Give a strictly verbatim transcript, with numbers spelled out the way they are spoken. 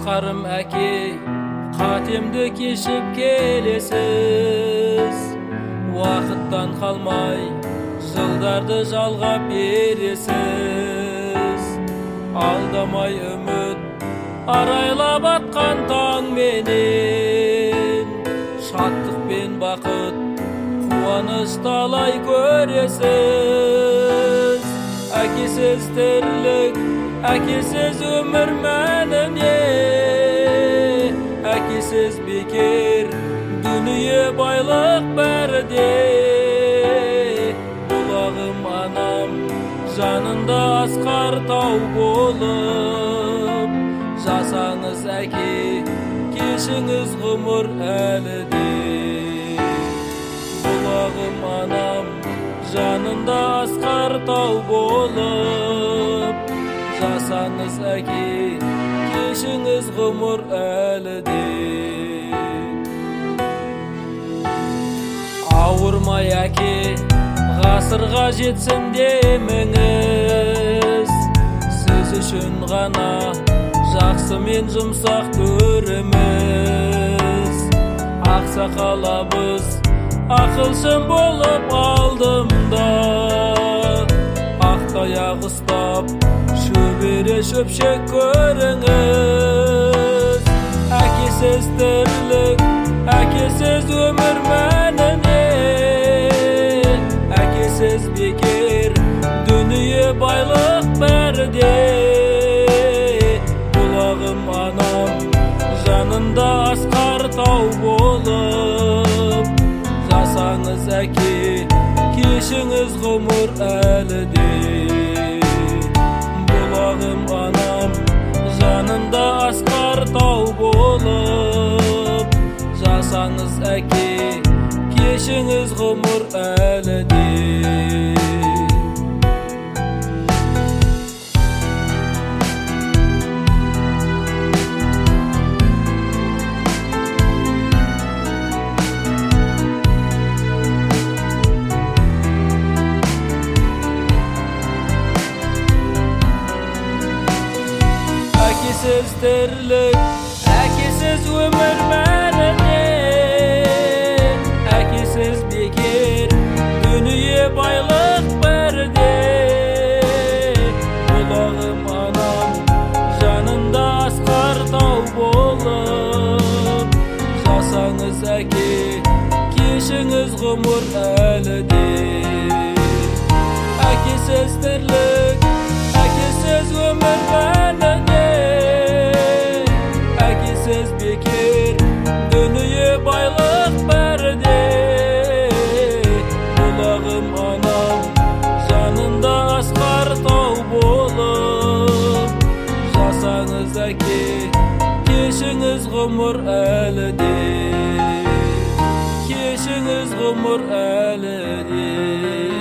Asqarım әке, қатемді кешіп келесіз. Уақыттан қалмай, жылдарды жалғап бересіз. Алдамай үміт, арайлап атқан таң менен. Шаттық пен бақыт, қуаныш талай көресіз. Әкесіз тірлік, әкесіз өмір мәніне. Әкесіз бекер, дүние байлық бәріде. Бұлағым анам, жанында асқар тау болып. Жасаңыз әке, кешіңіз ғұмыр әлі де. Бұлағым анам, жанында асқар тау болып. Жасаңыз әке, кешіңіз ғұмыр әлі де. Ауырмай әке, ғасырға жетсін деміңіз. Сіз үшін ғана жақсы мен жұмсақ көріміз. Ақсақал абыз ақылшым болып алдымда. Ақтаяқ ұстап, шөбере шөпшек көріңіз. Әкесіз тірлік, әкесіз өмір мәніне. Әкесіз бекер, дүние байлық бәріде. Бұлағым анам, жанында асқар тау болып. Жасаңыз әке, кешіңіз ғұмыр әлі де. Бұлағым анам, жанында асқар тау болып. Жасаңыз әке, кешіңіз ғұмыр әлі де. Әкесіз тірлік, әкесіз өмір мәніне. Әкесіз бекер, дүние байлық бәріде. Бұлағым анам, жанында асқар тау болып. Жасаңыз әке, кешіңіз ғұмыр әлі де. Әкесіз тірлік, әкесіз өмір мәніне. Әкесіз бекер, дүние байлық бәріде. Бұлағым анам, жанында асқар тау болып. Жасаңыз әке, кешіңіз ғұмыр әлі де. Кешіңіз ғұмыр әлі де.